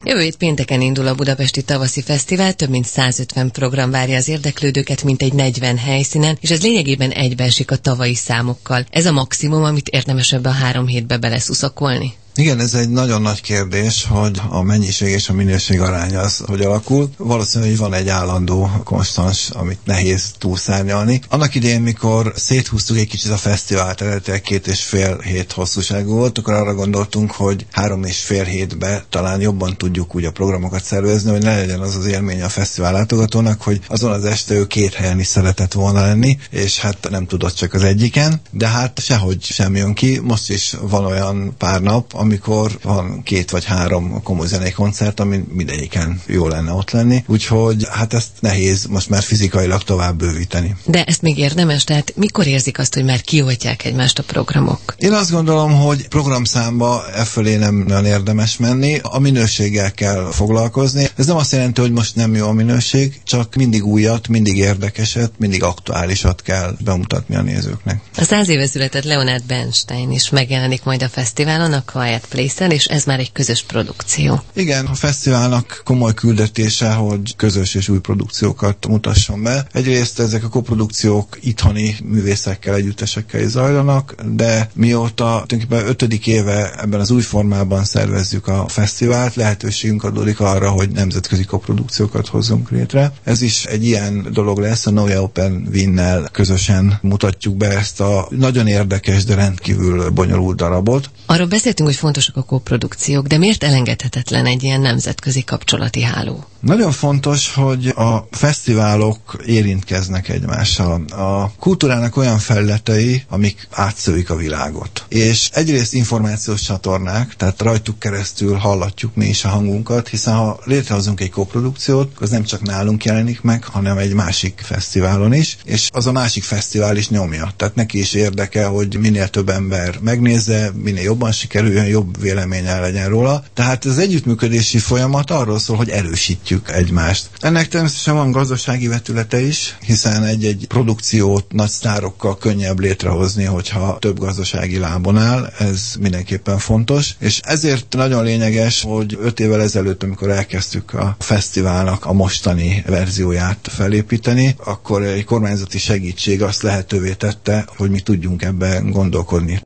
Jövő hét pénteken indul a Budapesti Tavaszi Fesztivál, több mint 150 program várja az érdeklődőket, mintegy 40 helyszínen, és ez lényegében egybeesik a tavalyi számokkal. Ez a maximum, amit érdemes ebbe a 3 hétbe beleszuszakolni? Igen, ez egy nagyon nagy kérdés, hogy a mennyiség és a minőség aránya az hogy alakul. Valószínűleg van egy állandó konstans, amit nehéz túlszárnyalni. Annak idején, mikor széthúztuk egy kicsit a fesztivált, eredetileg 2,5 hét hosszúságú volt, akkor arra gondoltunk, hogy 3,5 hétbe talán jobban tudjuk úgy a programokat szervezni, hogy ne legyen az az élmény a fesztivál látogatónak, hogy azon az este ő 2 helyen is szeretett volna lenni, és hát nem tudott csak az egyiken, de hát sehogy sem jön ki. Most is van olyan pár nap, amikor van 2 vagy 3 komoly zenei koncert, ami mindegyiken jó lenne ott lenni. Úgyhogy hát ezt nehéz most már fizikailag tovább bővíteni. De ezt még érdemes? Tehát mikor érzik azt, hogy már kioltják egymást a programok? Én azt gondolom, hogy programszámba fölé nem nagyon érdemes menni. A minőséggel kell foglalkozni. Ez nem azt jelenti, hogy most nem jó a minőség, csak mindig újat, mindig érdekeset, mindig aktuálisat kell bemutatni a nézőknek. A 100 éve született Leonard Bernstein is megjelenik majd a fesztiválon, a Quiet Place-en, és ez már egy közös produkció. Igen, a fesztiválnak komoly küldetése, hogy közös és új produkciókat mutasson be. Egyrészt ezek a koprodukciók itthoni művészekkel, együttesekkel is zajlanak, de mióta tulajdonképpen 5. éve ebben az új formában szervezzük a fesztivált, lehetőségünk adódik arra, hogy nemzetközi koprodukciókat hozzunk létre. Ez is egy ilyen dolog lesz, a Neue Open Wien-nel közösen mutatjuk be ezt a nagyon érdekes, de rendkívül bonyolult darabot. Arról beszéltünk, hogy fontosak a koprodukciók, de miért elengedhetetlen egy ilyen nemzetközi kapcsolati háló? Nagyon fontos, hogy a fesztiválok érintkeznek egymással. A kultúrának olyan felületei, amik átszölik a világot. És egyrészt információs csatornák, tehát rajtuk keresztül hallatjuk mi is a hangunkat, hiszen ha létrehozunk egy koprodukciót, az nem csak nálunk jelenik meg, hanem egy másik fesztiválon is, és az a másik fesztivál is nyomja. Tehát neki is érdeke, hogy minél több ember megnézze, minél jobban sikerüljön, jobb véleménye legyen róla. Tehát az együttműködési folyamat arról szól, hogy erősítjük egymást. Ennek természetesen van gazdasági vetülete is, hiszen egy produkciót nagy sztárokkal könnyebb létrehozni, hogyha több gazdasági lábon áll, ez mindenképpen fontos, és ezért nagyon lényeges, hogy 5 évvel ezelőtt, amikor elkezdtük a fesztiválnak a mostani verzióját felépíteni, akkor egy kormányzati segítség azt lehetővé tette, hogy mi tudjunk ebben gondolkodni.